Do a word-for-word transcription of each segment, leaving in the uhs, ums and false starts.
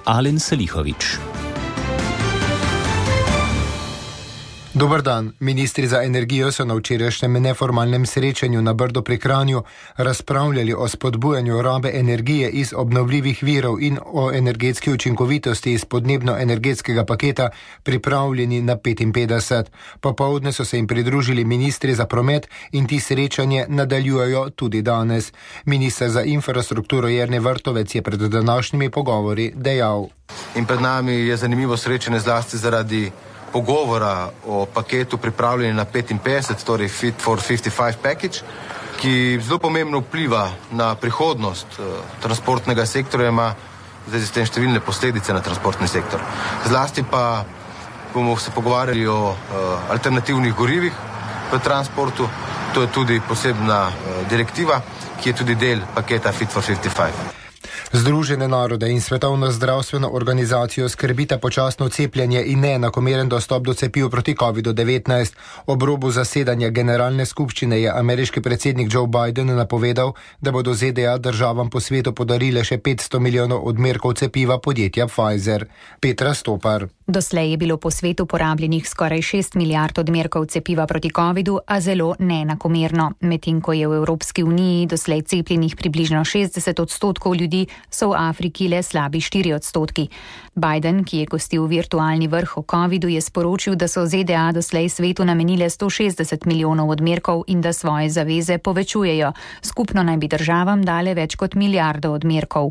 Alen Salihović. Dober dan. Ministri za energijo so na včerajšnjem neformalnem srečanju na Brdu pri Kranju razpravljali o spodbujanju rabe energije iz obnovljivih virov in o energetski učinkovitosti iz podnebno-energetskega paketa pripravljeni na petinpetdeset. Popoldne so se jim pridružili ministri za promet in ti srečanje nadaljujejo tudi danes. Minister za infrastrukturo Jernej Vrtovec je pred današnjimi pogovori dejal. In pred nami je zanimivo srečanje zlasti zaradi pogovora o paketu pripravljeni na petinpetdeset, torej Fit for petinpetdeset package, ki zelo pomembno vpliva na prihodnost uh, transportnega sektorja, ima zdaj s tem številne posledice na transportni sektor. Zlasti pa bomo se pogovarjali o uh, alternativnih gorivih v transportu, to je tudi posebna uh, direktiva, ki je tudi del paketa Fit for petinpetdeset. Združene narode in Svetovno zdravstveno organizacijo skrbita počasno cepljenje in neenakomeren dostop do cepiv proti kovidu devetnajst. Ob robu zasedanja generalne skupščine je ameriški predsednik Joe Biden napovedal, da bodo Z D A državam po svetu podarile še petsto milijonov odmerkov cepiva podjetja Pfizer. Petra Stopar. Doslej je bilo po svetu porabljenih skoraj šest milijard odmerkov cepiva proti covidu, a zelo neenakomerno. Medtem ko je v Evropski uniji doslej cepljenih približno šestdeset odstotkov ljudi, so v Afriki le slabi štiri odstotki. Biden, ki je gostil virtualni vrh o covidu, je sporočil, da so Z D A doslej svetu namenile sto šestdeset milijonov odmerkov in da svoje zaveze povečujejo. Skupno naj bi državam dale več kot milijardo odmerkov.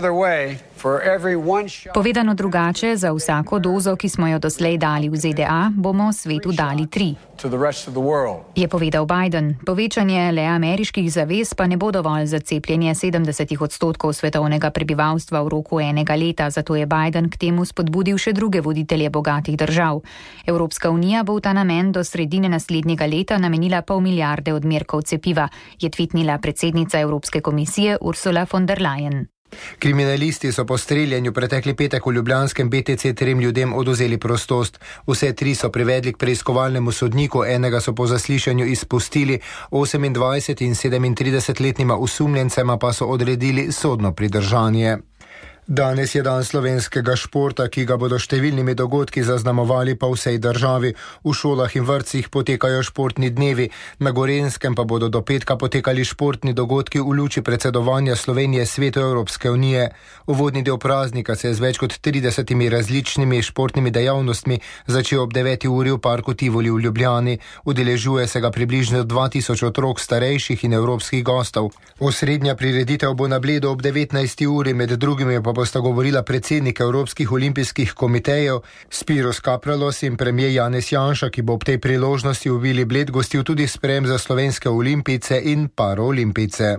Povedano drugače, za vsako dozo, ki smo jo doslej dali v Z D A, bomo svetu dali tri. Je povedal Biden. Povečanje le ameriških zavez pa ne bo dovolj za cepljenje sedemdeset odstotkov svetovnega prebivalstva v roku enega leta, zato je Biden k temu spodbudil še druge voditelje bogatih držav. Evropska unija bo v ta namen do sredine naslednjega leta namenila pol milijarde odmerkov cepiva, je tvitnila predsednica Evropske komisije Ursula von der Leyen. Kriminalisti so po streljanju pretekli petek v ljubljanskem B T C trem ljudem odvzeli prostost. Vse tri so privedli k preiskovalnemu sodniku, enega so po zaslišanju izpustili, osemindvajset in sedemintridesetletnima osumljencema pa so odredili sodno pridržanje. Danes je dan slovenskega športa, ki ga bodo številnimi dogodki zaznamovali po vsej državi. V šolah in vrtcih potekajo športni dnevi, na Gorenjskem pa bodo do petka potekali športni dogodki v luči predsedovanja Slovenije Svetu Evropske unije. Uvodni del praznika se je z več kot tridesetimi različnimi športnimi dejavnostmi začel ob deveti uri v parku Tivoli v Ljubljani. Udeležuje se ga približno dva tisoč otrok, starejših in evropskih gostov. Osrednja prireditev bo na Bledu ob devetnajsti uri, med drugimi pa bosta govorila predsednik Evropskih olimpijskih komitejev Spiros Kapralos in premijer Janez Janša, ki bo ob tej priložnosti v Vili Bled gostil tudi sprejem za slovenske olimpijce in paraolimpijce.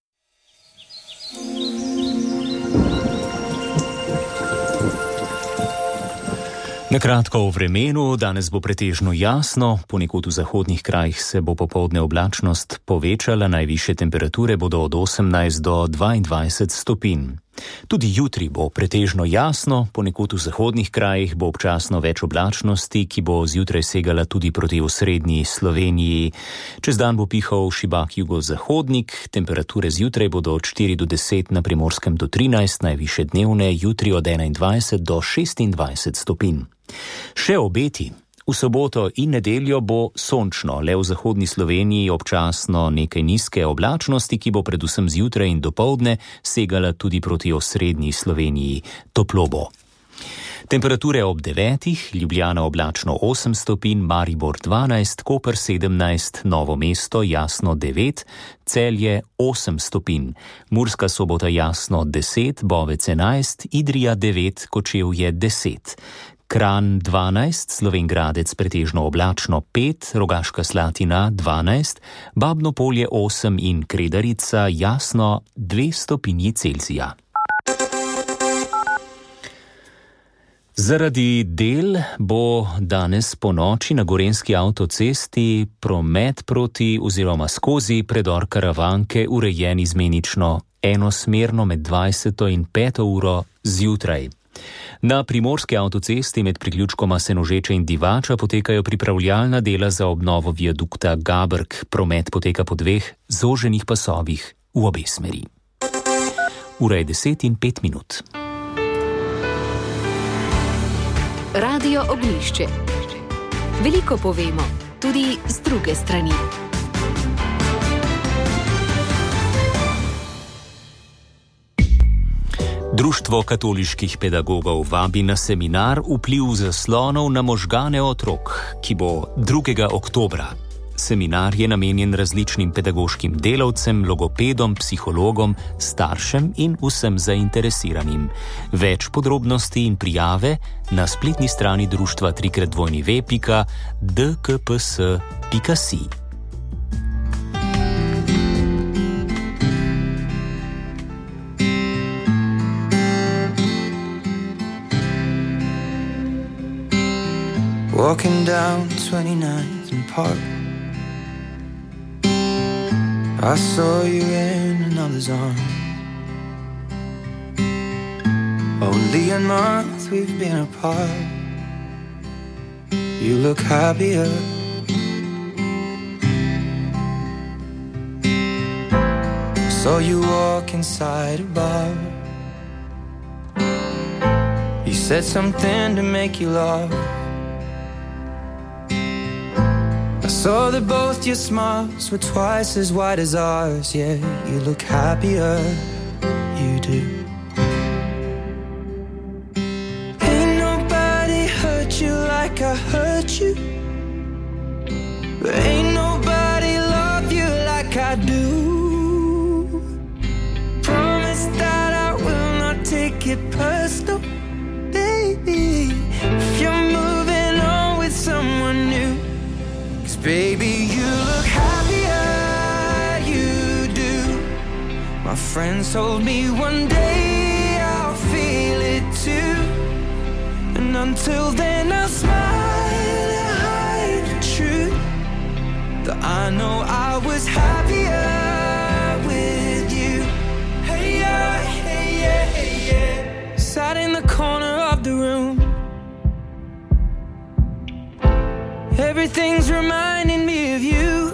Na kratko o vremenu, danes bo pretežno jasno, ponekod v zahodnih krajih se bo popoldne oblačnost povečala, najvišje temperature bodo od osemnajst do dvaindvajset stopinj. Tudi jutri bo pretežno jasno, ponekod v zahodnih krajih bo občasno več oblačnosti, ki bo zjutraj segala tudi proti osrednji Sloveniji. Čez dan bo pihal šibak jugozahodnik, temperature zjutraj bodo od štiri do deset, na Primorskem do trinajst, najvišje dnevne, jutri od enaindvajset do šestindvajset stopinj. Še obeti. V soboto in nedeljo bo sončno, le v zahodni Sloveniji občasno nekaj nizke oblačnosti, ki bo predvsem zjutraj in dopoldne segala tudi proti osrednji Sloveniji. Toplo bo. Temperature ob devetih, Ljubljana oblačno osem stopinj, Maribor dvanajst, Koper sedemnajst, Novo mesto jasno devet, Celje osem stopinj, Murska Sobota jasno deset, Bovec enajst, Idrija devet, Kočevje deset. Kranj dvanajst, Slovenj Gradec pretežno oblačno pet, Rogaška Slatina dvanajst, Babno Polje osem in Kredarica jasno dve stopinji Celzija. Zaradi del bo danes po noči na Gorenjski avtocesti promet proti oziroma skozi predor Karavanke urejen izmenično enosmerno med dvajseto in peto uro zjutraj. Na primorski avtocesti med priključkoma Senožeče in Divača potekajo pripravljalna dela za obnovo viadukta Gabrk. Promet poteka po dveh zoženih pasovih v obe smeri. Ura je deset in pet minut. Radio Ognjišče. Veliko povemo, tudi z druge strani. Društvo katoliških pedagogov vabi na seminar Vpliv zaslonov na možgane otrok, ki bo drugega oktobra. Seminar je namenjen različnim pedagoškim delavcem, logopedom, psihologom, staršem in vsem zainteresiranim. Več podrobnosti in prijave na spletni strani društva trikrat dvojni ve pika d k p s pika si. Walking down twenty-ninth and Park, I saw you in another's arms. Only a month we've been apart. You look happier. Saw you walk inside a bar. You said something to make you laugh. I saw that both your smiles were twice as wide as ours. Yeah, you look happier, you do. Ain't nobody hurt you like I hurt you, but ain't nobody love you like I do. Promise that I will not take it personal, baby, if you're moving on with someone new. Baby, you look happier, you do. My friends told me one day I'll feel it too, and until then I'll smile and hide the truth, that I know I was happier with you. Hey yeah, hey yeah, hey yeah. Sat in the corner of the room, everything's reminding me of you.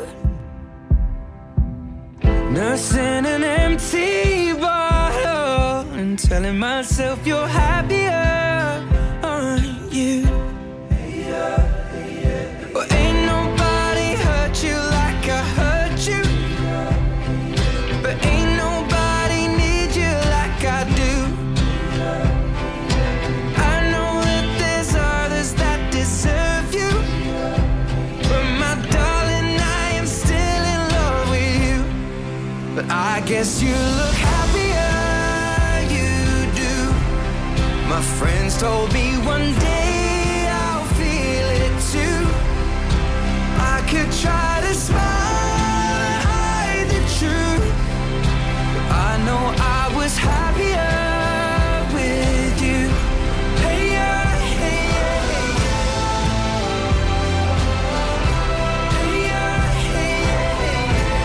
Nursing an empty bottle and telling myself you're happier, aren't you? Hey, yeah, hey, yeah. Well, ain't nobody hurt you like I hurt you, but ain't nobody need you like I do. I know that there's others that deserve you, but I guess you look happier, you do. My friends told me one day I'll feel it too. I could try to smile and hide the truth, but I know I was happier with you. Hey yeah, hey yeah, hey yeah. Hey yeah, hey yeah, hey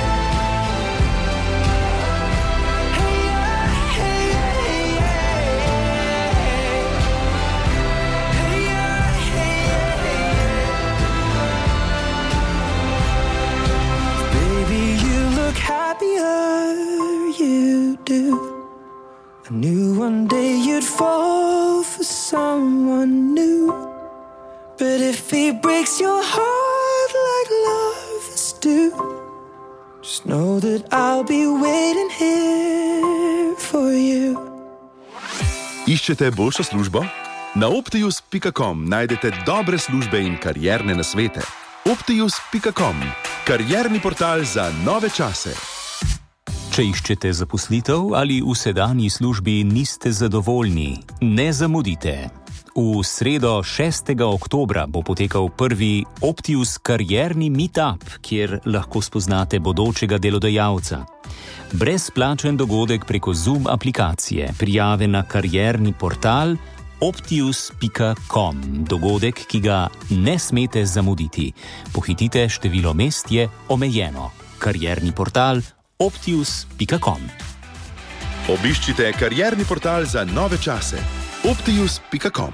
happier, you do. I knew one day you'd fall for someone new, but if he breaks your heart like lovers do, just know that I'll be waiting here for you. Iščete boljšo službo? Na optius pika com najdete dobre službe in karierne nasvete. optius pika com, karierni portal za nove čase. Če iščete zaposlitev ali v sedanji službi niste zadovoljni, ne zamudite. V sredo šestega oktobra bo potekal prvi Optius karierni meetup, kjer lahko spoznate bodočega delodajalca. Brezplačen dogodek preko Zoom aplikacije, prijave na karierni portal optius pika com. Dogodek, ki ga ne smete zamuditi. Pohitite, število mest je omejeno. Karierni portal optius pika com. Obiščite karierni portal za nove čase. optius pika com.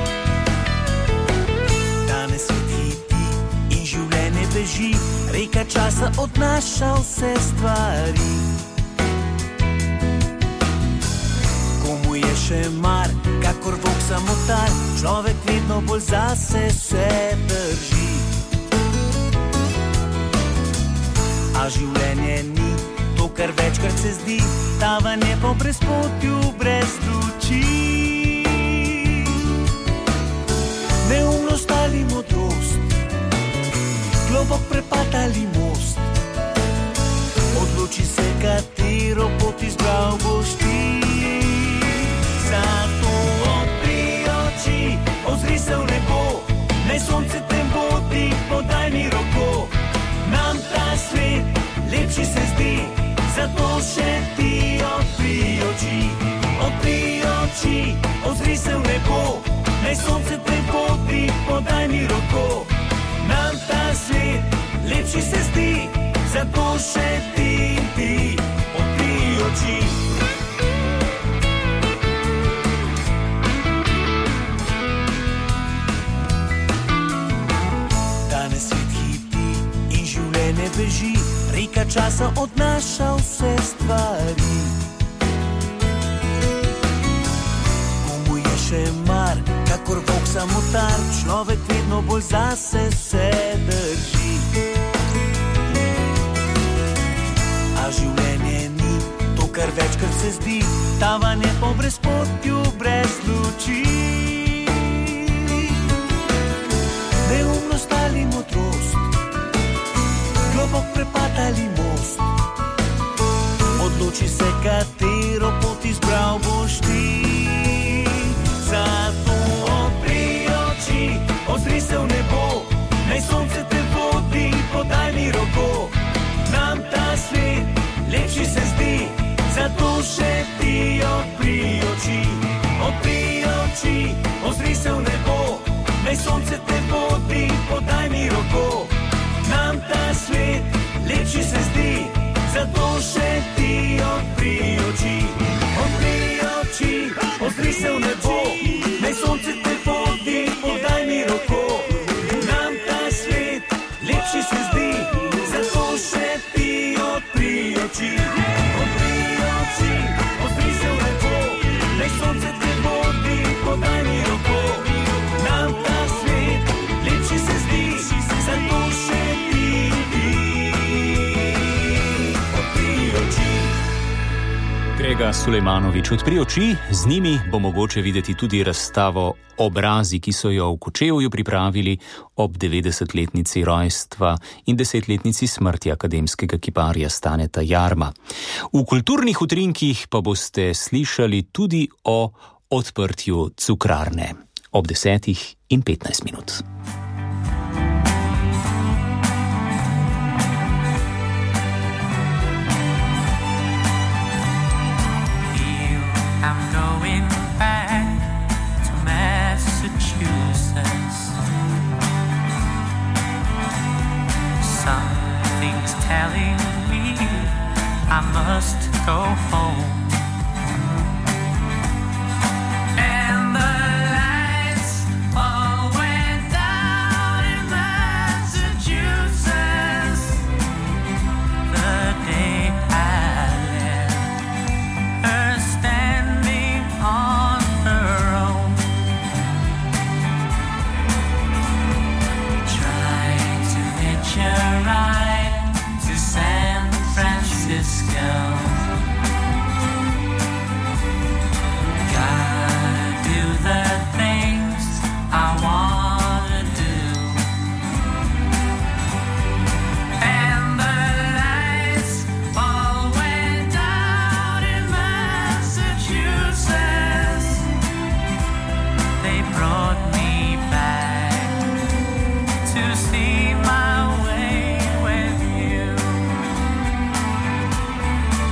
Danes je tipi in življenje beži, reka časa odnaša vse stvari. Komu je še mar, kakor vok samotar, človek vedno bolj zase se drži. A življenje ni to, kar večkrat se zdi, tavanje po brezpotju brez luči. Neumnost ali modrost, globok prepad ali most, odloči se, katero pot izbral boš ti. Zato odpri oči, ozri se v nebo, naj sonce tem bodi, podaj mi roko. Nam ta svet lepši se zdi, zato še ti odpri oči. Odpri oči, ozri se v nebo, naj sonce tem bodi, podaj mi roko. Nam ta svet lepši se zdi, zato še ti in ti odpri oči. Danes svet hiti in življenje beži, reka časa odnaša vse stvari. Komu je še mar, kakor vok samotar, človek vedno bolj zase se drži. A življenje ni to, kar večkrat se zdi, tavanje po brezpotju brez luči. Neumnost ali modrost, globok prepad ali most, odloči se, katero pot izbral boš ti. Zato odpri oči, ozri se v nebo, naj sonce te vodi, podaj mi roko. Nam ta svet lepši se zdi, zato še ti odpri oči. Odpri oči, ozri se v nebo, naj sonce te vodi, podaj mi roko. Nam ta svet lepši se zdi, zato še ti odpri oči. Odpri oči, ozri se v nebo, naj sonce te vodi, podaj mi roko. Nam ta svet lepši se zdi, zato še ti odpri oči. Odpri oči, ozri se v nebo, naj sonce te vodi, podaj mi roko. Nam ta svet lepši se zdi, zato še ti odpri oči. Grega Sulejmanović, odpri oči, z njimi bo mogoče videti tudi razstavo Obrazi, ki so jo v Kočevju pripravili ob devetdesetletnici rojstva in desetletnici smrti akademskega kiparja Staneta Jarma. V kulturnih utrinkih pa boste slišali tudi o odprtju cukrarne ob desetih in petnajst minut. Something's telling me I must go home. And the lights all went down in Massachusetts the day I left her standing on her own. Trying to hitch a ride to San Francisco. Gotta do the things I wanna do. And the lights all went down in Massachusetts. They brought me back to see my way with you.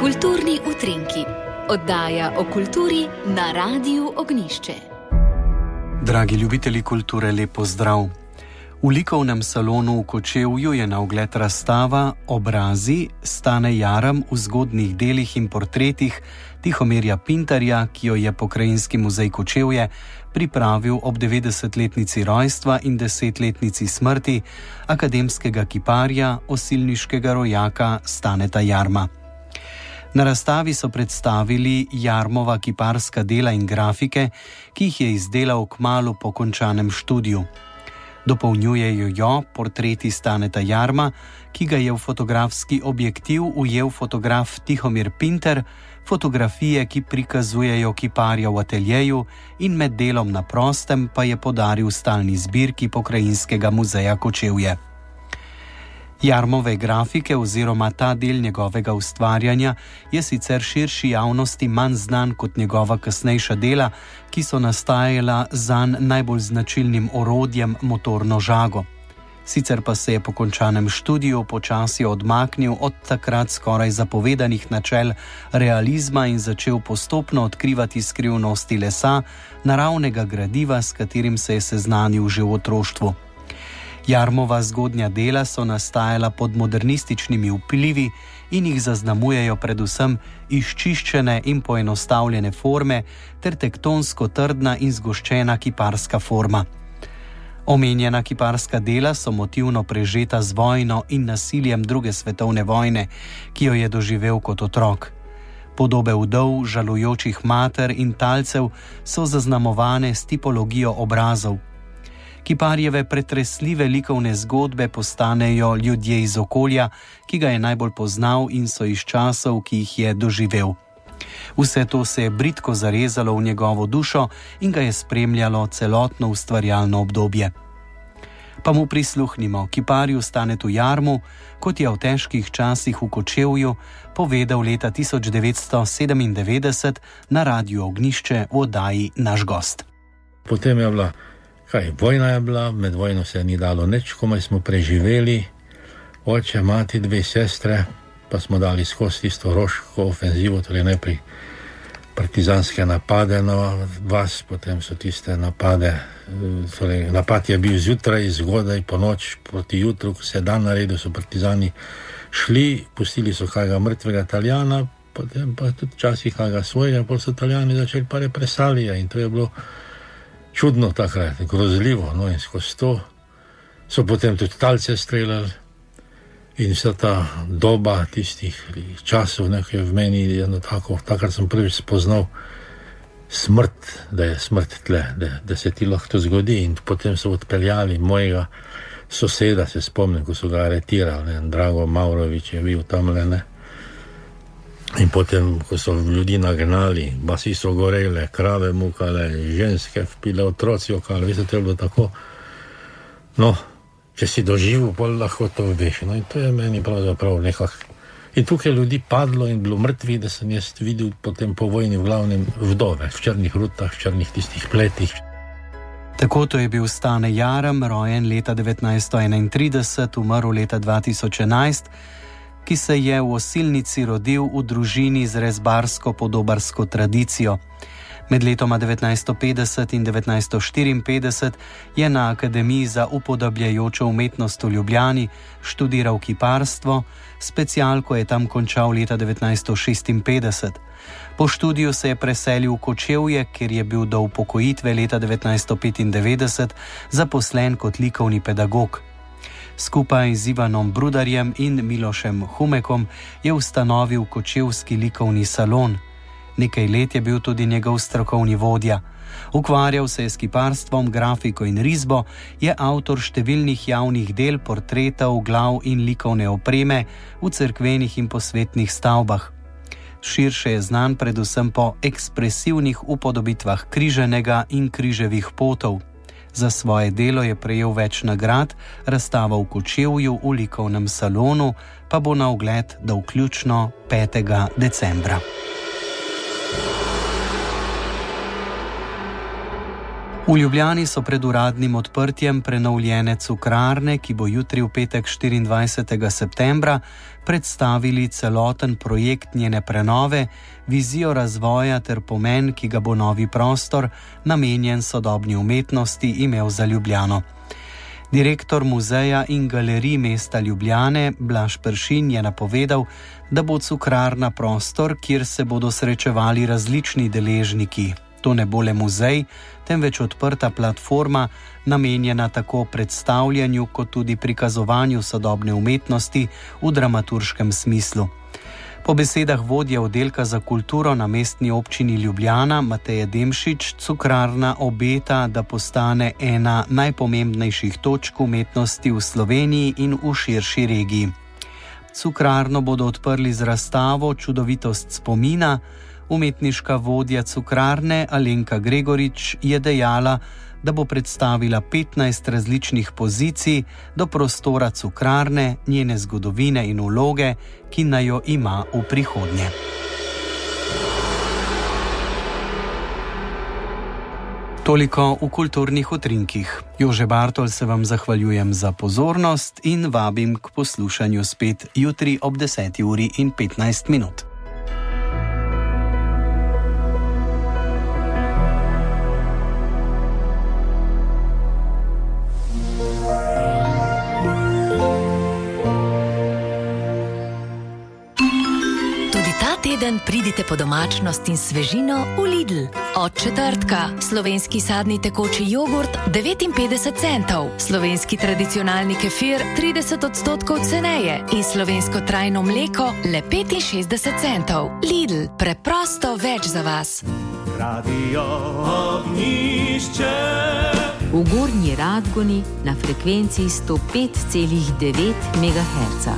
Kulturni utrinki. Oddaja o kulturi na Radiu Ognjišče. Dragi ljubitelji kulture, lep pozdrav. V likovnem salonu v Kočevju je na ogled razstava Obrazi Stane Jarm v zgodnjih delih in portretih Tihomirja Pintarja, ki jo je Pokrajinski muzej Kočevje pripravil ob devetdesetletnici rojstva in desetletnici smrti akademskega kiparja, osilniškega rojaka Staneta Jarma. Na razstavi so predstavili Jarmova kiparska dela in grafike, ki jih je izdelal kmalu po končanem študiju. Dopolnjujejo jo portreti Staneta Jarma, ki ga je v fotografski objektiv ujel fotograf Tihomir Pintar, fotografije, ki prikazujejo kiparja v ateljeju in med delom na prostem pa je podaril stalni zbirki Pokrajinskega muzeja Kočevje. Jarmove grafike oziroma ta del njegovega ustvarjanja je sicer širši javnosti manj znan kot njegova kasnejša dela, ki so nastajala zanj najbolj značilnim orodjem motorno žago. Sicer pa se je po končanem študiju počasi odmaknil od takrat skoraj zapovedanih načel realizma in začel postopno odkrivati skrivnosti lesa, naravnega gradiva, s katerim se je seznanil že v otroštvu. Jarmova zgodnja dela so nastajala pod modernističnimi vplivi in jih zaznamujejo predvsem izčiščene in poenostavljene forme ter tektonsko trdna in zgoščena kiparska forma. Omenjena kiparska dela so motivno prežeta z vojno in nasiljem druge svetovne vojne, ki jo je doživel kot otrok. Podobe vdov, žalujočih mater in talcev so zaznamovane s tipologijo obrazov. Kiparjeve pretresljive likovne zgodbe postanejo ljudje iz okolja, ki ga je najbolj poznal in so iz časov, ki jih je doživel. Vse to se je bridko zarezalo v njegovo dušo in ga je spremljalo celotno ustvarjalno obdobje. Pa mu prisluhnimo kiparju Stanetu Jarmu, kot je v težkih časih v Kočevju povedal leta tisoč devetsto sedemindevetdeset na Radiu Ognjišče v oddaji Naš gost. Potem je bila Kaj, vojna je bila, med vojno se ni dalo nič, komaj smo preživeli, oče, mati, dve sestre, pa smo dali skozi tisto roško ofenzivo, torej najprej partizanske napade na vas, potem so tiste napade, torej napad je bil zjutraj, zgodaj, po noč, proti jutru, ko se je dan naredil, so partizani šli, pustili so kakega mrtvega Italijana, potem pa tudi včasih kakega svojega, pol so Italijani začeli pa represalije in to je bilo čudno takrat, grozljivo, no in skozi to so potem tudi talce streljali in vsa ta doba tistih časov, nekaj v meni jedno tako, takrat sem prvič spoznal smrt, da je smrt tle, da, da se ti lahko to zgodi in potem so odpeljali mojega soseda, se spomnim, ko so ga aretirali, ne, Drago Maurović je bil tamle, ne. In potem, ko so ljudi nagnali, basi so gorele, krave mukale, ženske vpile, otroci okale, veste, to je bilo tako. No, če si doživel, pol lahko to veš. No in to je meni pravzaprav nekak. In tukaj ljudi padlo in bilo mrtvi, da sem jaz videl potem po vojni v glavnem vdove, v črnih rutah, v črnih tistih pletih. Tako to je bil Stane Jarm, rojen leta devetnajststo enaintrideset, umrl leta dva tisoč enajst, ki se je v Osilnici rodil v družini z rezbarsko-podobarsko tradicijo. Med letoma devetnajststo petdeset in devetnajststo štiriinpetdeset je na Akademiji za upodabljajočo umetnost v Ljubljani študiral kiparstvo, specialko je tam končal leta devetnajststo šestinpetdeset. Po študiju se je preselil v Kočevje, kjer je bil do upokojitve leta devetnajststo petindevetdeset zaposlen kot likovni pedagog. Skupaj z Ivanom Brudarjem in Milošem Humekom je ustanovil Kočevski likovni salon. Nekaj let je bil tudi njegov strokovni vodja. Ukvarjal se je s kiparstvom, grafiko in risbo, je avtor številnih javnih del, portretov, glav in likovne opreme v cerkvenih in posvetnih stavbah. Širše je znan predvsem po ekspresivnih upodobitvah križenega in križevih potov. Za svoje delo je prejel več nagrad, razstava v Kočevju v likovnem salonu pa bo na ogled do vključno petega decembra. V Ljubljani so pred uradnim odprtjem prenovljene cukrarne, ki bo jutri v petek štiriindvajsetega septembra predstavili celoten projekt njene prenove, vizijo razvoja ter pomen, ki ga bo novi prostor, namenjen sodobni umetnosti, imel za Ljubljano. Direktor muzeja in galerij mesta Ljubljane Blaž Peršin je napovedal, da bo cukrarna prostor, kjer se bodo srečevali različni deležniki. To ne bo le muzej, temveč odprta platforma, namenjena tako predstavljanju kot tudi prikazovanju sodobne umetnosti v dramaturškem smislu. Po besedah vodje oddelka za kulturo na mestni občini Ljubljana Mateje Demšič, cukrarna obeta, da postane ena najpomembnejših točk umetnosti v Sloveniji in v širši regiji. Cukrarno bodo odprli z razstavo Čudovitost spomina. Umetniška vodja cukrarne Alenka Gregorič je dejala, da bo predstavila petnajst različnih pozicij do prostora cukrarne, njene zgodovine in vloge, ki naj jo ima v prihodnje. Toliko v kulturnih utrinkih. Jože Bartol se vam zahvaljujem za pozornost in vabim k poslušanju spet jutri ob deseti uri in petnajst minut. Teden pridite po domačnost in svežino v Lidl. Od četrtka slovenski sadni tekoči jogurt devetinpetdeset centov, slovenski tradicionalni kefir trideset odstotkov ceneje in slovensko trajno mleko le petinšestdeset centov. Lidl, preprosto več za vas. Radio Ognjišče. V Gornji Radgoni na frekvenci sto pet celih devet megaherca.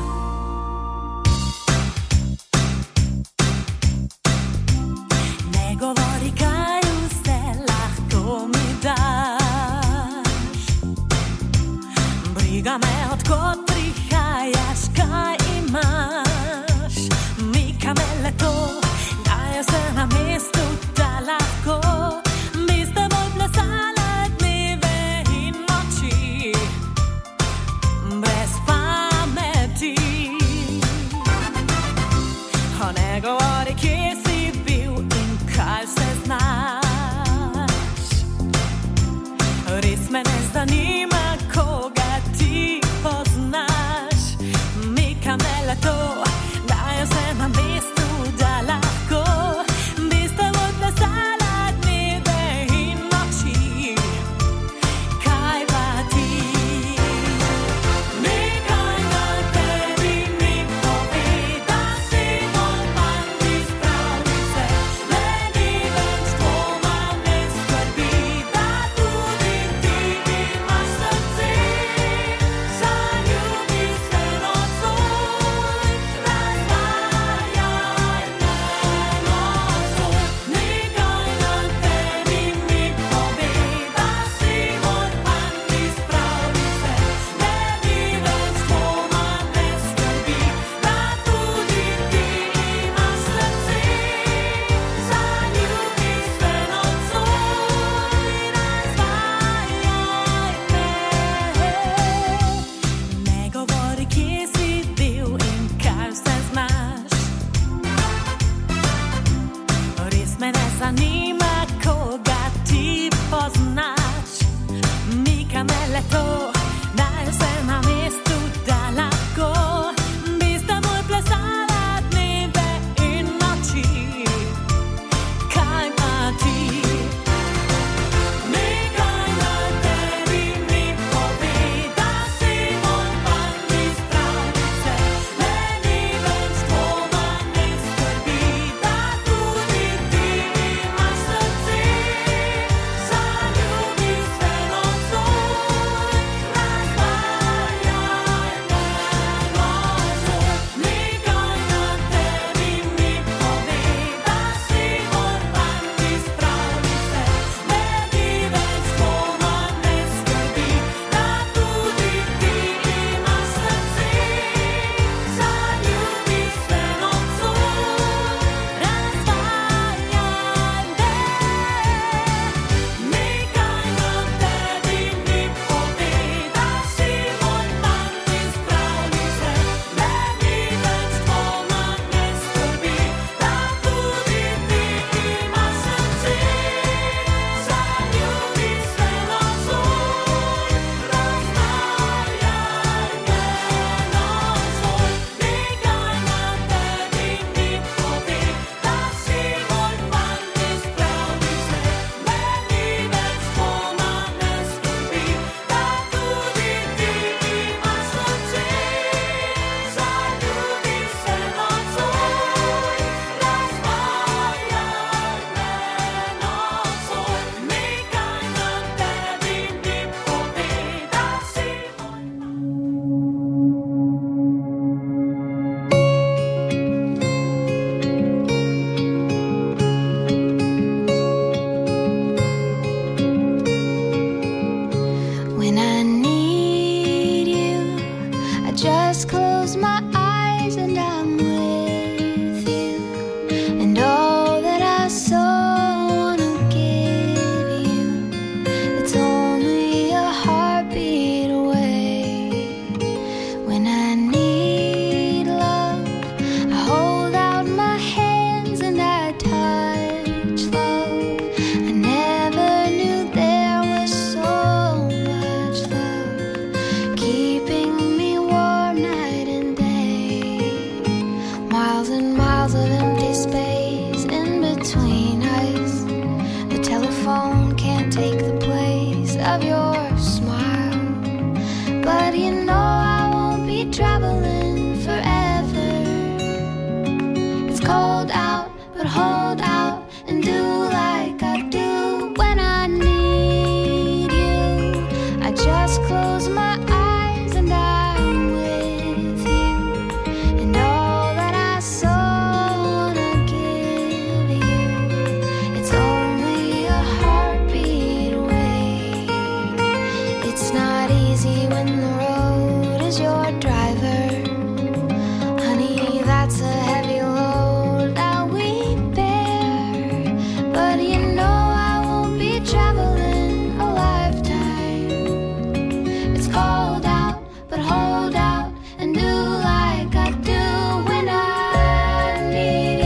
cold out, but hold out and do like I do when I need you. I just close my eyes and I'm with you, and all that I so wanna give you, it's only a heartbeat away. It's not easy when the road is your driver. Honey, that's a heavy load that we bear, but you know I won't be traveling a lifetime. It's cold out, but hold out and do like I do when I need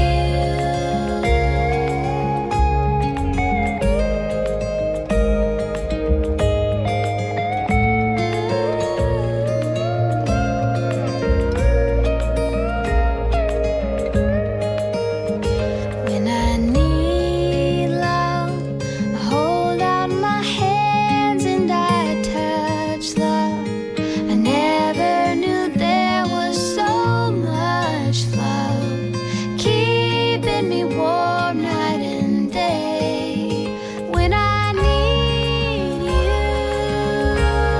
When I need love, I hold out my hands and I touch love. I never knew there was so much love keeping me warm night and day. When I need you,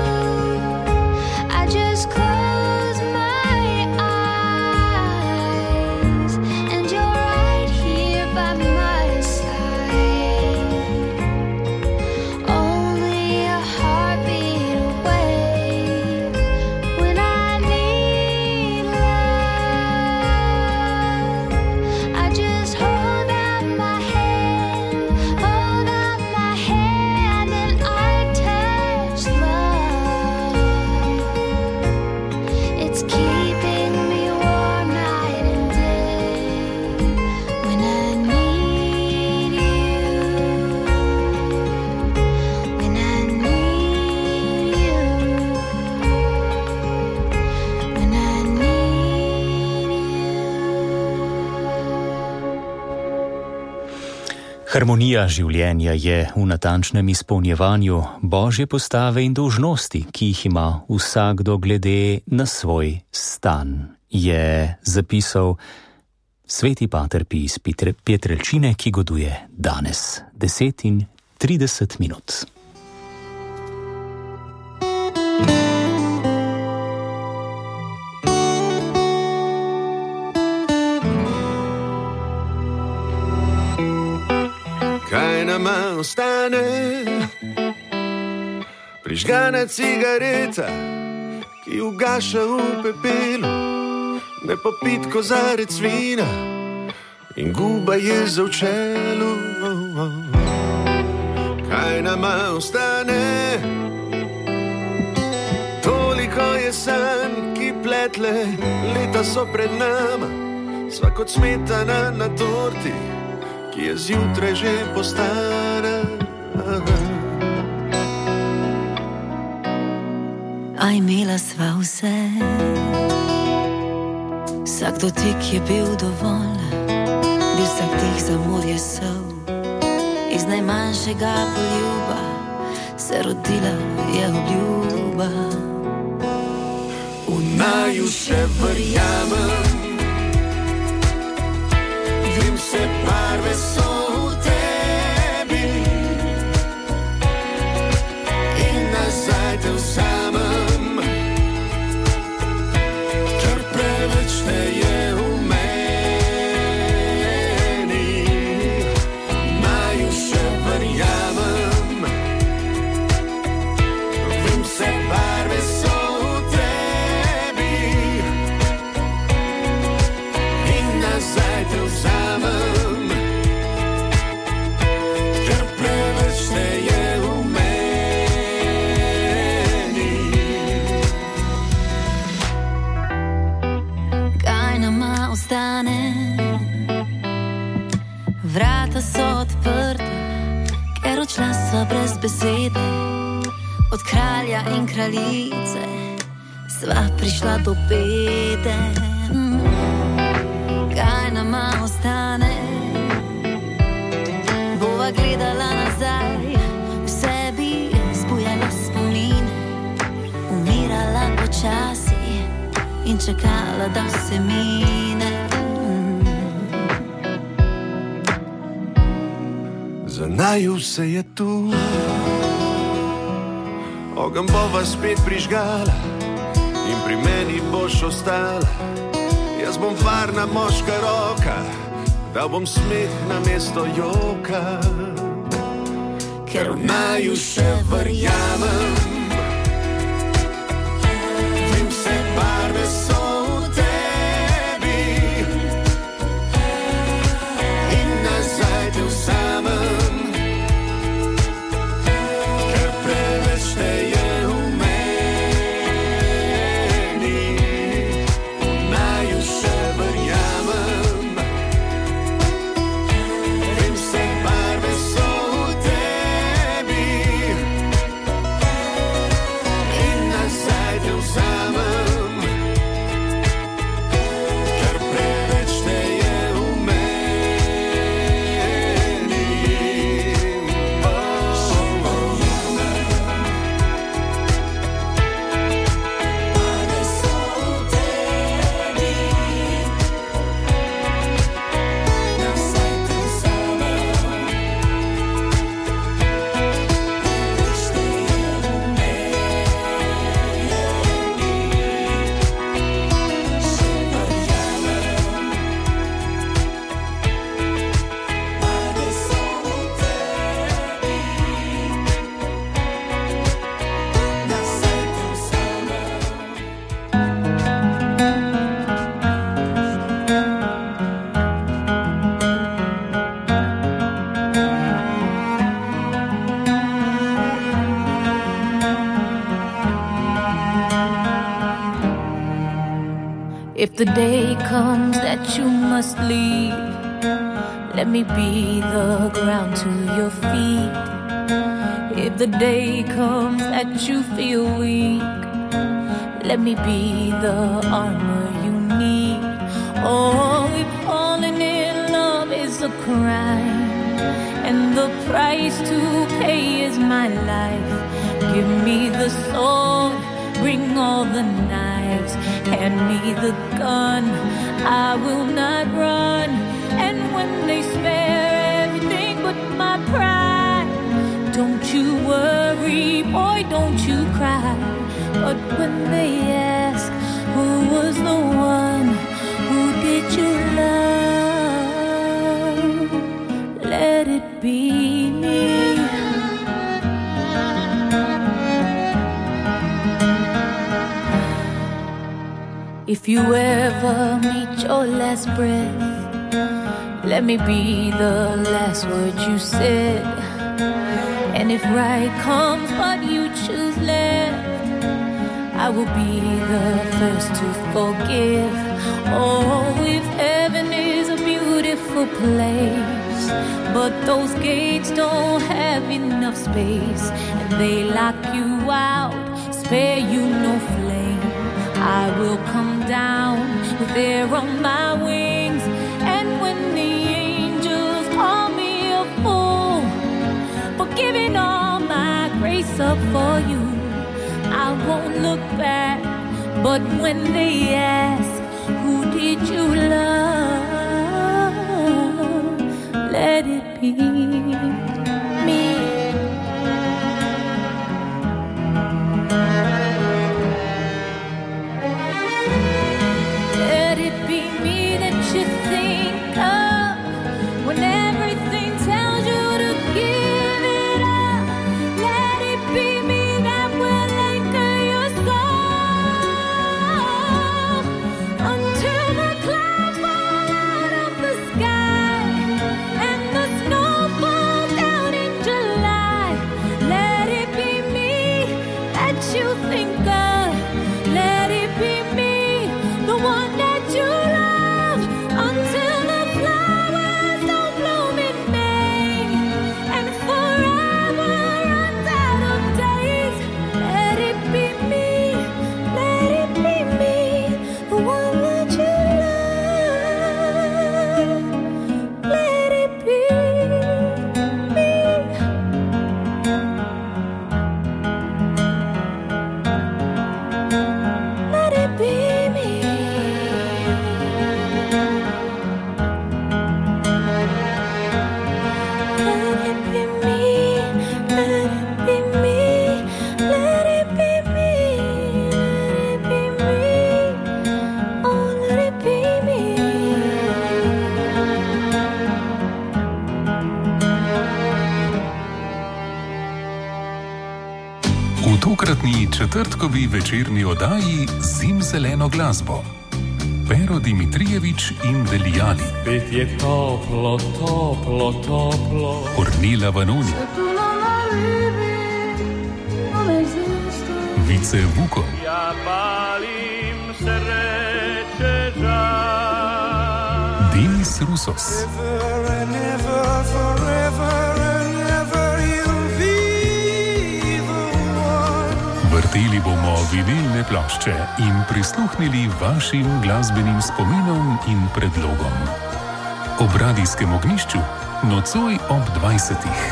I just close my eyes, and you're right here by my side. Only a heartbeat away. When I need love, I just hold out my hand, hold out my hand, and I touch love. It's keeping me warm night and day. When I need you, when I need you, when I need Harmonija življenja je v natančnem izpolnjevanju božje postave in dolžnosti, ki jih ima vsakdo glede na svoj stan, je zapisal sveti pater Pij iz Petre- Pietrelcine, ki goduje danes deset in trideset minut. Kaj nama ostane? Prižgana cigareta, ki ugaša v pepelu, ne popit kozarec vina in guba je za v čelu. Kaj nama ostane? Toliko je sanj, ki pletle, leta so pred nama, sva kot smetana na torti, ki je zjutraj že postara. A imela sva vse, vsak dotik je bil dovolj, bil vsak dih za morje sol. Iz najmanjšega poljuba se rodila je obljuba. V naju še verjamem, vim se barve so v tebi in nazaj te vzamem, ker preveč te je v meni. Naju še verjamem, vim se barve so v tebi in nazaj te vzamem, ker preveč te je v meni. Kaj nama ostane? Vrata so odprta, ker odšla sva brez besede. Od kralja in kraljice sva prišla do bede. Kaj nama ostane? Bova gledala nazaj, v sebi zbujala spomine, umirala počasi in čakala, da se mine. za naju vse je tu. Ogen bova spet prižgala in pri meni boš ostala. Jaz bom varna moška roka, dal bom smeh na mesto joka. Ker v naju še verjamem, vem vse barve so v tebi in nazaj te vzamem, ker preveč te je v meni. V naju še verjamem, vem vse barve so v tebi in nazaj te vzamem, ker preveč te je v meni. Še verjamem, barve so v tebi, nazaj te vzamem, preveč te je v meni. Še verjamem, barve so v tebi, nazaj te vzamem. If the day comes that you must leave, let me be the ground to your feet. If the day comes that you feel weak, let me be the armor you need. Oh, if falling in love is a crime and the price to pay is my life, give me the sword, bring all the knives, hand me the gun, I will not run. And when they spare everything but my pride, don't you worry, boy, don't you cry. But when they ask who was the one, who did you love, let it be me. If you ever meet your last breath, let me be the last word you said. And if right comes but you choose left, I will be the first to forgive. Oh, if heaven is a beautiful place, but those gates don't have enough space, and they lock you out, spare you no flame, I will come down with air on my wings. And when the angels call me a fool for giving all my grace up for you, I won't look back. But when they ask, who did you love, let it be me. Let it be me that you think of when everything tells you to give it up. Let it be me that will anchor your soul until the clouds fall out of the sky and the snow falls down tokratni četrtkovi večerni oddaji Zimzeleno glasbo. Pero Dimitrijevič in Delijani. Spet je toplo, toplo, toplo. Ornila Vanoni. Vice Vuko. Ja palim sreče žal. Denis Rusos. Never and never, forever and never you'll be the one. Vrteli bomo vinilne plošče in prisluhnili vašim glasbenim spominom in predlogom. Ob radijskem ognjišču nocoj ob dvajsetih.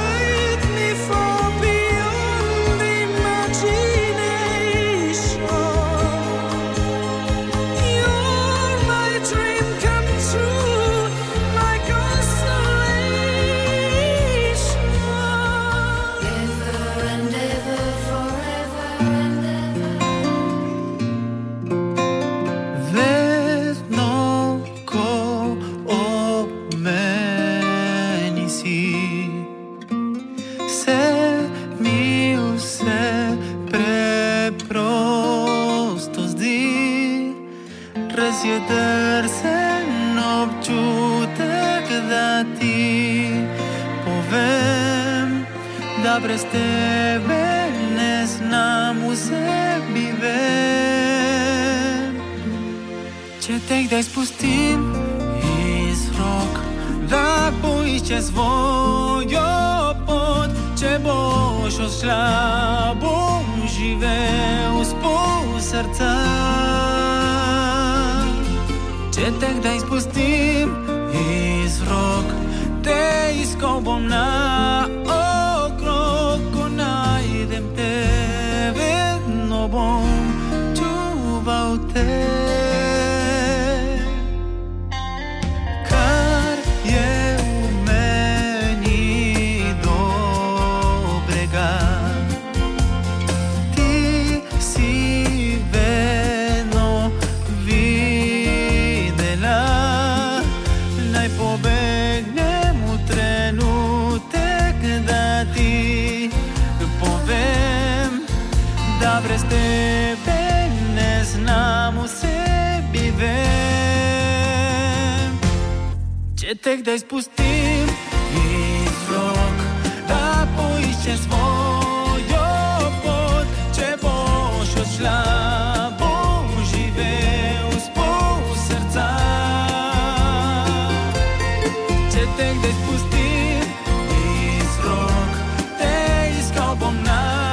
Brez tebe ne znam v sebi vem. Če te kdaj spustim iz rok, da poišče svojo pot. Če boš odšla, bom živel s pol srca. Če te kdaj spustim iz rok, te iskal bom na bom čuval te. Kar je v meni dobrega, ti si vedno videla. Naj pobegnem v trenutek, da ti povem, da brez tebe ne znam v sebi vem. Če te kdaj spustim iz rok, da poišče svojo pot. Če boš odšla, bom živel s pol srca. Če te kdaj spustim iz rok, te iskal bom na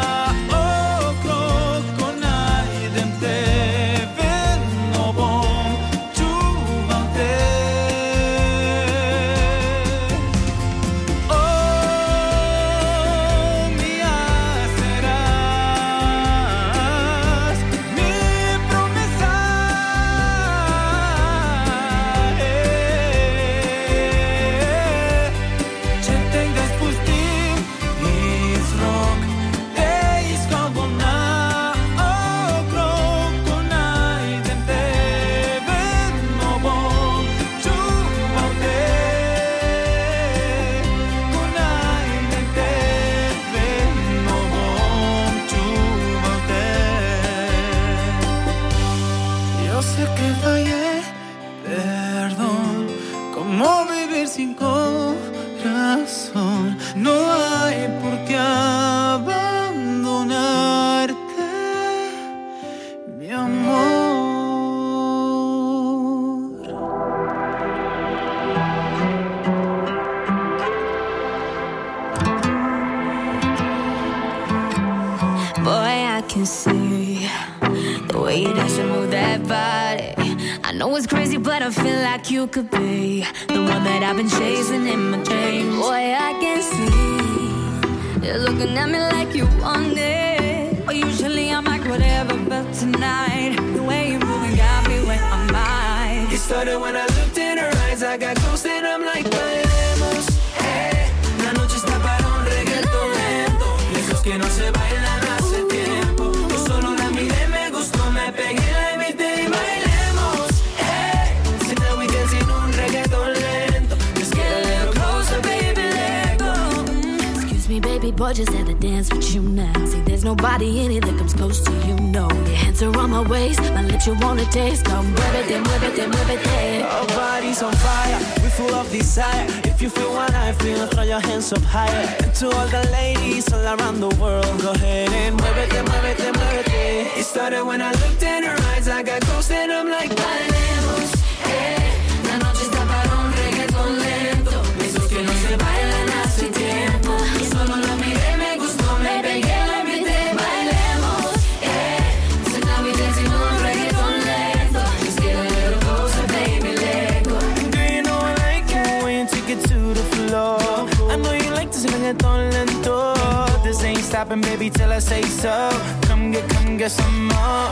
you could be the one that I've been chasing in my dreams. Boy, I can see you're looking at me like you want it. Well, usually I'm like whatever, but tonight the way you're moving got me where I'm at. It started when I looked in her eyes. I got close and I'm like, bailemos. Hey, la noche está para un reggaetón lento. Esos que no se bailan hace tiempo. Yo solo la miré, me gustó, me pegué, la invité y bailemos. Hey, si now we dancing un reggaetón lento. Let's get a little closer, baby, let go. Excuse me, baby, boy just had to dance with you now. See, there's nobody in it that comes close to you, no. Your hands are on my waist, my lips you wanna taste. Come muévete, muévete, muévete. Our bodies on fire, we're full of desire. If you feel what I feel, throw your hands up higher. And to all the ladies all around the world, go ahead and muévete, muévete, muévete. It started when I looked in her eyes, I got ghost and I'm like, bailemos, eh. La noche está para un reggaeton lento. Esos que no se bailan hace tiempo. Y solo la miré, me gustó, me pegué, la invité. Bailemos, eh. So now we dancing on reggaeton lento. Just get a little closer, baby, let go. Do you know I like it when you take it to the floor? I know you like this reggaeton lento. This ain't stopping, baby, till I say so. Come get, come get some more.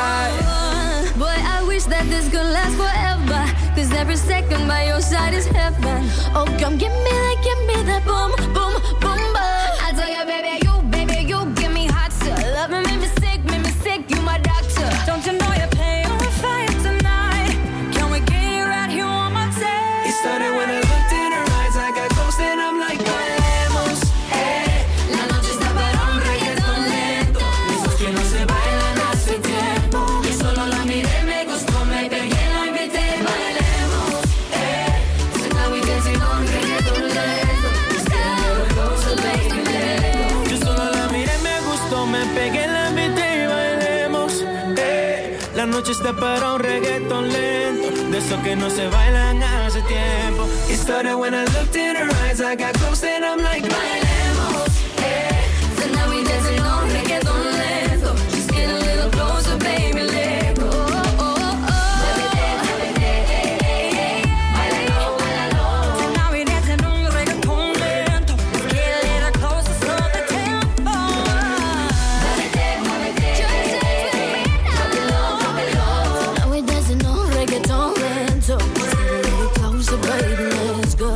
Right. Boy, I wish that this could last forever. Cause every second by your side is heaven. Oh, come give me that, give me that boom, boom, boom, boom. I tell you, baby, you, baby, you give me hot stuff. Love me, make me sick, make me sick, you my doctor. Don't you know you're paying a fire tonight? Can we get you right here one more time? It started when I looked in her eyes, I got ghost and I'm like, bailemos, eh. La noche está para un reggaeton lento. Esos que no se bailan hace tiempo. Y solo la miré, me gustó, me pegué, la invité. Bailemos, eh. So now we dancing on reggaeton lento. Just get a little closer, baby, let go. Yo solo la miré, me gustó, me pegué, la invité. Bailemos, eh. La noche está para un reggaeton lento. De esos que no se bailan hace tiempo. It started when I looked in her eyes, I got close and I'm like, bailemos, eh. So now we dancing on reggaeton lento. Just get a little closer, baby, let go. Oh, oh, oh. Muévete, muévete, eh, eh, eh. Bailalo, bailalo. So now we dancing on reggaeton lento. Let's get a little closer, slow the tempo. Muévete, muévete, eh, eh, eh. Muévelo, muévelo. So now we dancing on reggaeton lento. Just get a little closer, baby, let's go.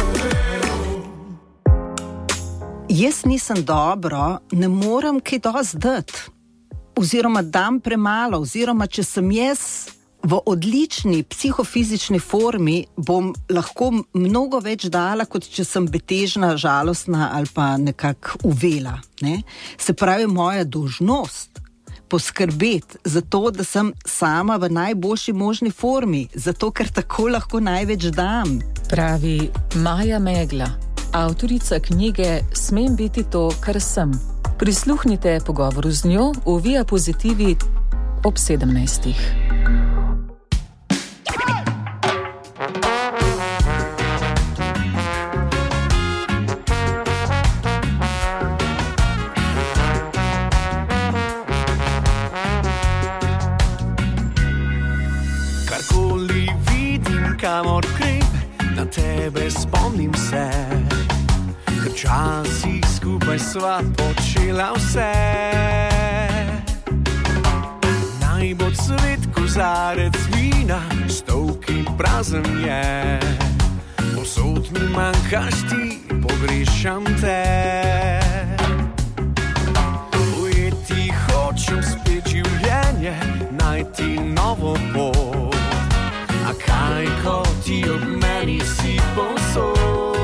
Jaz nisem dobro, ne morem kaj dosti dati. Oziroma dam premalo, oziroma če sem jaz v odlični psihofizični formi, bom lahko mnogo več dala, kot če sem betežna, žalostna ali pa nekako uvela. Ne? Se pravi, moja dolžnost poskrbeti za to, da sem sama v najboljši možni formi, zato ker tako lahko največ dam. Pravi Maja Megla, avtorica knjige Smem biti to, kar sem. Prisluhnite pogovoru z njo v Via Pozitivi ob sedemnajstih. Karkoli vidim, kamor grem, na tebe spomnim se. Včasih skupaj sva počela vse. Naj bo cvet kozarec vina, stolki prazen je. Povsod mi manjkaš ti, pogrešam te. Ujeti hočem spet življenje, najti novo pot. A kaj, ko ti ob meni si povsod?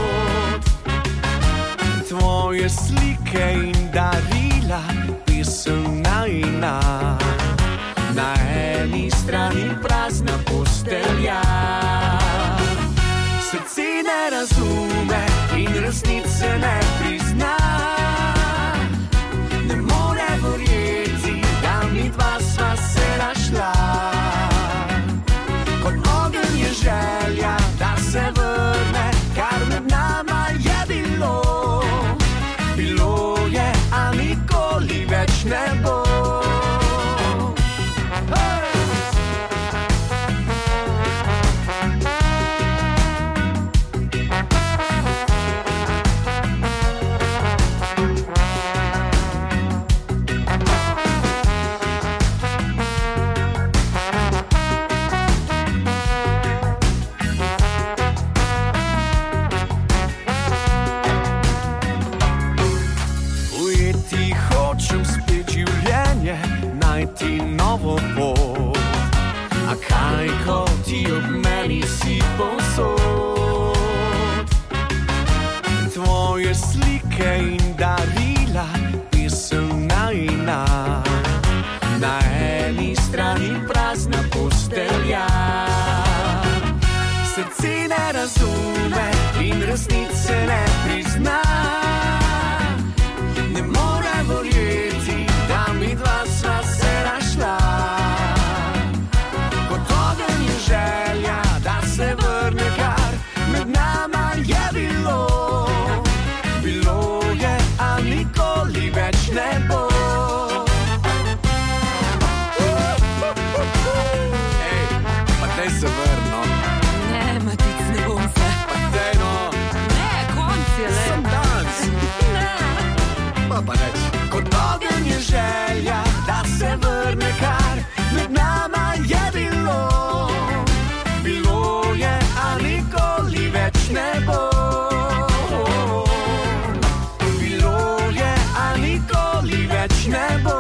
Tvoje slike in darila, pisem najina. Na eni strani prazna postelja. Srce ne razume in resnice ne prizna. Ne more verjeti, da mi dva sva se našla. Kot ogenj je želja, da se vrne, kar med nama je bilo. Bilo je, a nikoli več ne bo. srce ne razume in resnice ne prizna. Ne more verjeti, da mi dva sva se našla. Kot ogenj je želja, da se vrne, kar med nama je bilo. Bilo je, a nikoli več ne bo. Dej se vrno. Ne, Matic, ne bom se. Pa dej no. Ne, konc je le. Sem dans. Ne. Pa pa neč. Kot ogenj je želja, da se vrne, kar med nama je bilo. Bilo je, a nikoli več ne bo. Bilo je, a nikoli več ne bo.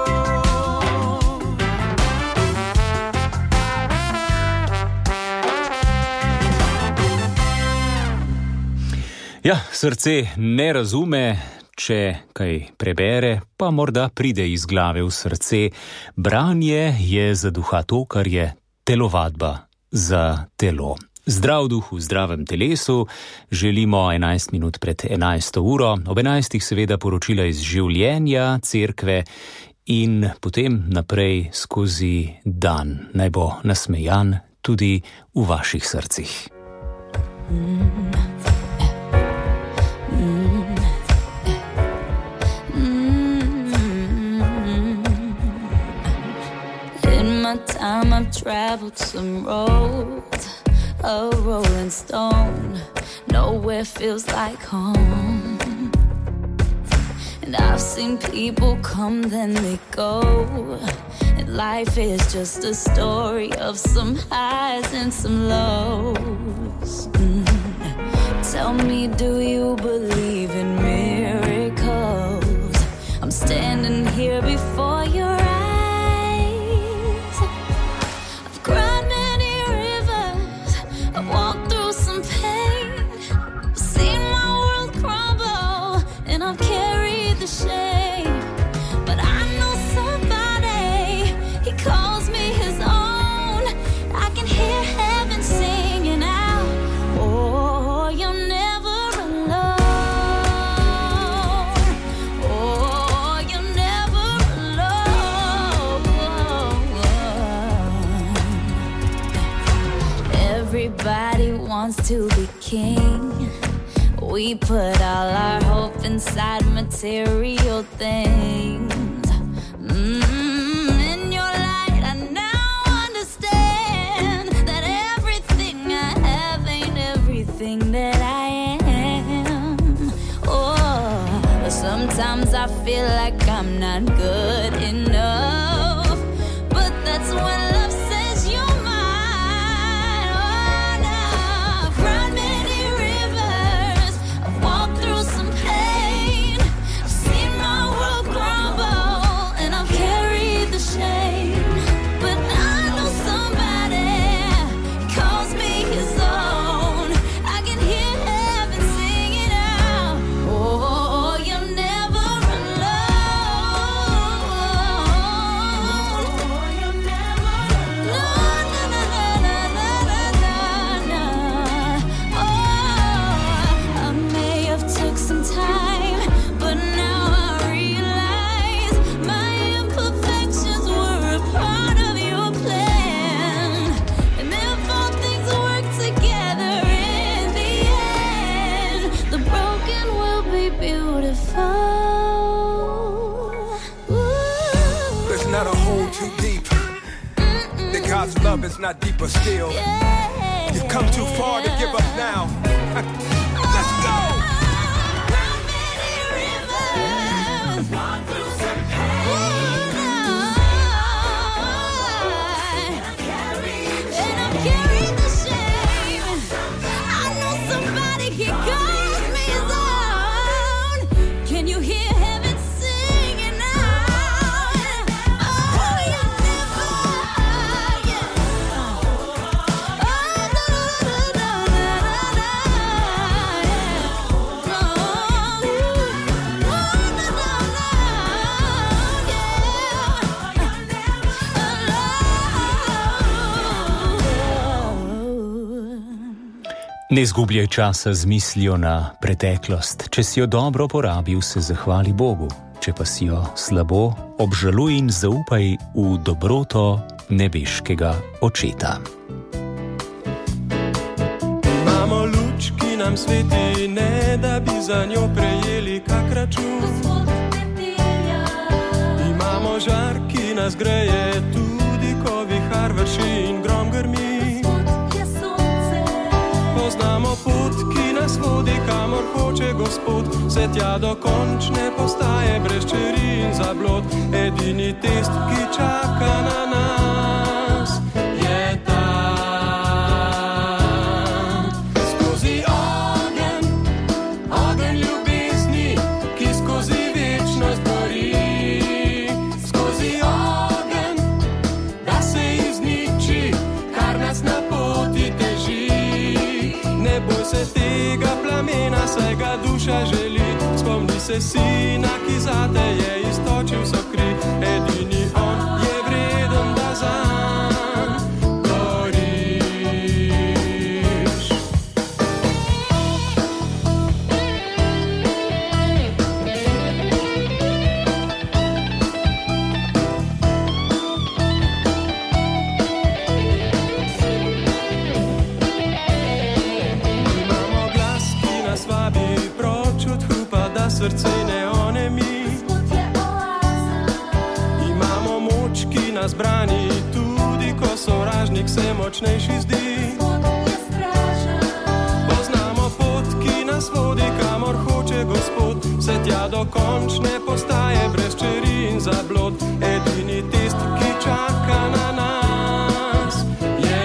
Ja, srce ne razume, če kaj prebere, pa morda pride iz glave v srce. Branje je za duha to, kar je telovadba za telo. Zdrav duh v zdravem telesu, želimo enajst minut pred enajsto uro, ob enajstih seveda poročila iz življenja, cerkve in potem naprej skozi dan. Naj bo nasmejan tudi v vaših srcih. Time I've traveled some roads, a rolling stone, nowhere feels like home. And I've seen people come then they go, and life is just a story of some highs and some lows. Mm. Tell me, do you believe in miracles? I'm standing here before your eyes. Walked through some pain, seen my world crumble, and I've carried the shame. But I know somebody, he calls me his own. I can hear heaven singing out, oh, you're never alone. Oh, you're never alone. Everybody wants to be king. We put all our hope inside material things. Mm, in your light I now understand that everything I have ain't everything that I am. Oh, but sometimes I feel like I'm not good enough. But that's when love says you're God's love is not deeper still. Yeah. You've come too far to give up now. Let's go! Oh, Ne izgubljaj časa z mislijo na preteklost. Če si jo dobro porabil, se zahvali Bogu. Če pa si jo slabo, obžaluj in zaupaj v dobroto nebeškega Očeta. Imamo luč, ki nam sveti, ne da bi za njo prejeli kak račun. Imamo žar, ki nas greje, tudi ko vihar vrši in grom grmi. Poznamo pot, ki nas vodi, kamor hoče Gospod, vse tja do končne postaje, brez čeri in zablod. Edini test, ki čaka na nas, je tam. Skozi ogenj, ogenj ljubezni, ki skozi večnost gori. Skozi ogenj, da se izniči, kar nas na poti teži. Ne boj se tega plamena, saj ga duša želi. Spomni se sina, ki zate je iztočil so kri. Edini on je vreden, da zanj goriš. Srce ne onemi. Imamo moč, ki nas brani, tudi ko sovražnik se močnejši zdi. Poznamo pot, ki nas vodi, kamor hoče Gospod, vse tja do končne postaje, brez čeri in zablod. Edini test, ki čaka na nas, je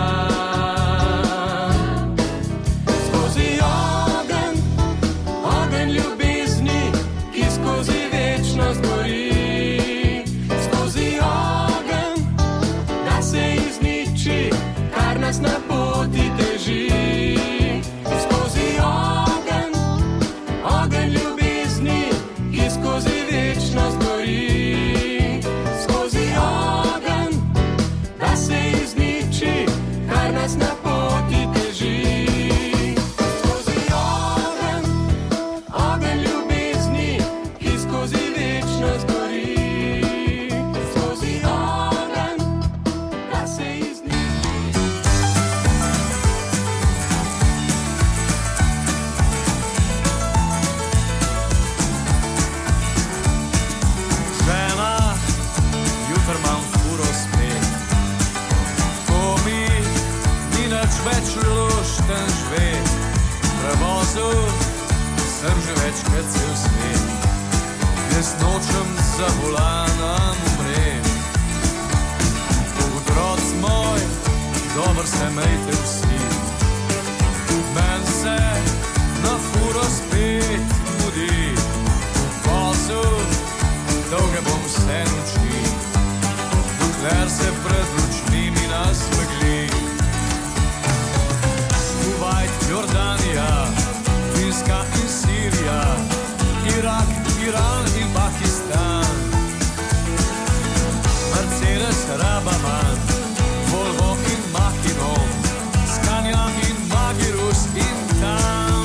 tam. Skozi ogenj, ogenj ljubezni, ki skozi večnost gori. Skozi ogenj, da se izniči, kar nas na poti teži. Skozi ogenj, ogenj ljubezni, ki skozi večnost gori. Skozi ogenj, da se izniči, kar nas na poti teži. Skozi ogenj, ogenj ljubezni, ki skozi večnost gori. Skozi ogenj, da se izniči. Žena, jutr imam furo spet. Ko mi ni nič več lušten žvet, prevozu sem že več kot cel svet. Jaz nočem za volanom umret. Otrok moj, dober se mejte vsi. Men se na furo spet mudi. V vozu dolge bom vse noči, dokler se pred lučmi mi nas megli. Kuvajt, Jordanija, Finska in Sirija, Irak, Iran in Pakistan. Mercedes, Rabaman, Volvo in Machinon, Scania in Magirus in tam.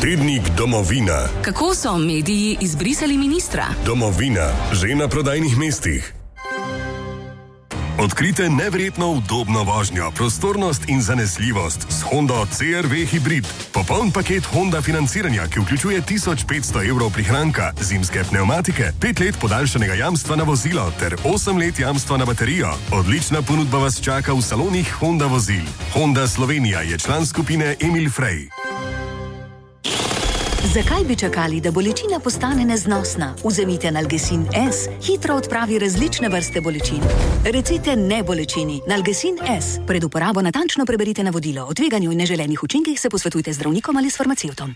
Tednik Domovina. Kako so mediji izbrisali ministra? Domovina, že na prodajnih mestih. Odkrite neverjetno udobno vožnjo, prostornost in zanesljivost s Honda C R V Hybrid. Popoln paket Honda financiranja, ki vključuje tisoč petsto evrov prihranka, zimske pnevmatike, pet let podaljšanega jamstva na vozilo ter osem let jamstva na baterijo. Odlična ponudba vas čaka v salonih Honda vozil. Honda Slovenija je član skupine Emil Frey. Zakaj bi čakali, da bolečina postane neznosna? Vzemite Nalgecin S, hitro odpravi različne vrste bolečin. Recite ne bolečini. Nalgecin S. Pred uporabo natančno preberite navodilo. O tveganju in neželenih učinkih se posvetujte z zdravnikom ali s farmacevtom.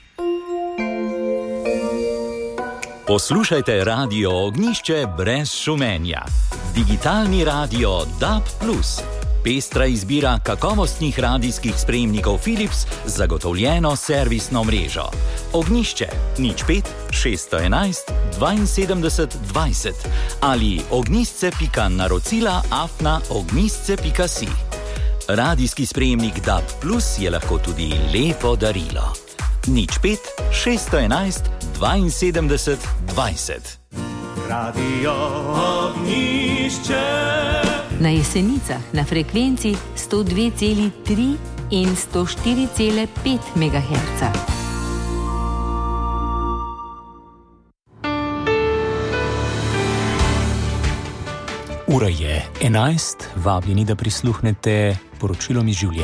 Poslušajte Radio Ognjišče brez šumenja. Digitalni radio D A B plus. Pestra izbira kakovostnih radijskih sprejemnikov Philips z zagotovljeno servisno mrežo. Ognjišče nič pet šeststo enajst dvainsedemdeset dvajset ali ognjisce pika narocila afna ognjisce pika si. Radijski sprejemnik D A B plus je lahko tudi lepo darilo. nič pet šeststo enajst dvainsedemdeset dvajset. Radio Ognjišče. Na Jesenicah na frekvenci sto dve cela tri in sto štiri cela pet megaherca. Ura je enajst, vabljeni, da prisluhnete poročilom iz življenja.